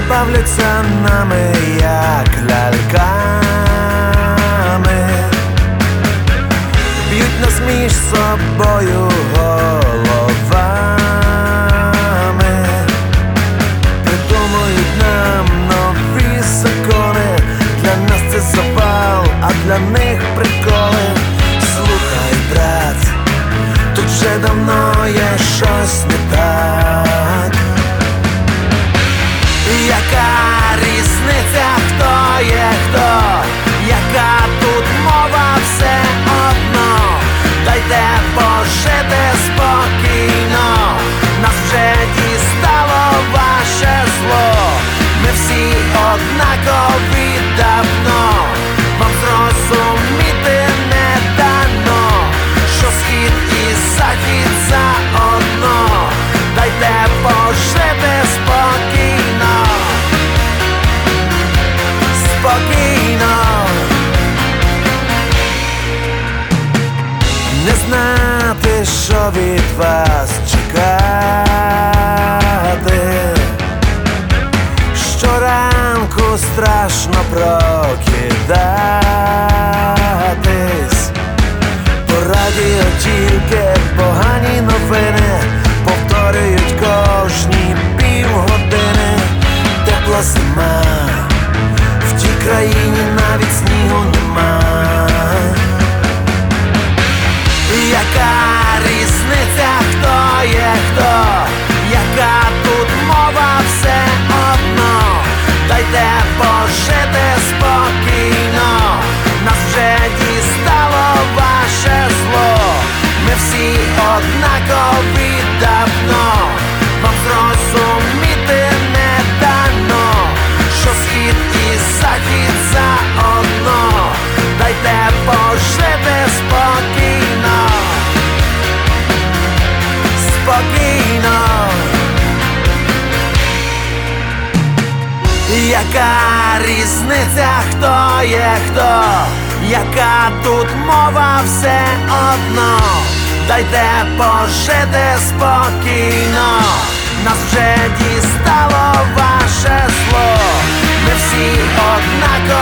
бавляться нами, як ляльками, б'ють нас між собою головами, придумують нам нові закони. Для нас це завал, а для них приколи. Слухай, брат, тут вже давно є щось не так. Яка різниця, хто є хто, яка тут мова, все одно. Дайте пожити спокійно, нас вже дістало ваше зло. Ми всі однакові давно, вам зрозуміти не дано, що схід і захід заодно. Дайте пожити спокійно, спокійно. Не знати, що від вас чекати. Щоранку страшно прокидатись. По радіо тільки погані новини повторюють кожні півгодини. Тепла зима, в тій країні навіть снігу нема. Яка різниця, хто є хто, яка тут мова, все одно. Дайте пожити спокійно, нас вже дістало ваше зло. Ми всі однакові давно, вам зрозуміти не дано, що схід і захід заодно. Дайте пожити спокійно, спокійно. Яка різниця, хто є хто, яка тут мова, все одно. Дайте пожити спокійно, нас вже дістало ваше зло. Ми всі однакові